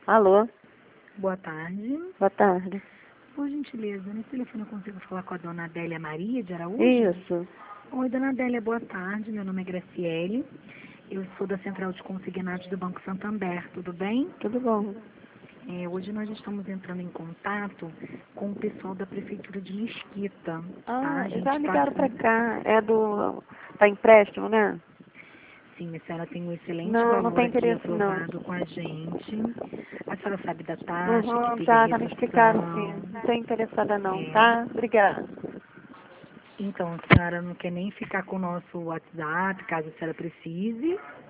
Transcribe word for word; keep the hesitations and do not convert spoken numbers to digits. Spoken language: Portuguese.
Alô, Boa tarde. boa tarde. Por gentileza, nesse telefone eu consigo falar com a dona Adélia Maria de Araújo? Isso. Oi, dona Adélia, boa tarde. Meu nome é Graciele. Eu sou da Central de Consignados do Banco Santander, tudo bem? Tudo bom? É, hoje nós estamos entrando em contato com o pessoal da Prefeitura de Mesquita, tá? Ah, A gente já ligaram tá... pra cá. É do... Tá empréstimo, né? Sim, a senhora tem um excelente Não, não valor tem aqui interesse, não. aprovado com a gente. A senhora sabe da taxa que Uhum, teve já, já me explicaram, sim. redução. Não tô interessada, não, É, tá? Obrigada. Então, a senhora não quer nem ficar com o nosso WhatsApp, caso a senhora precise?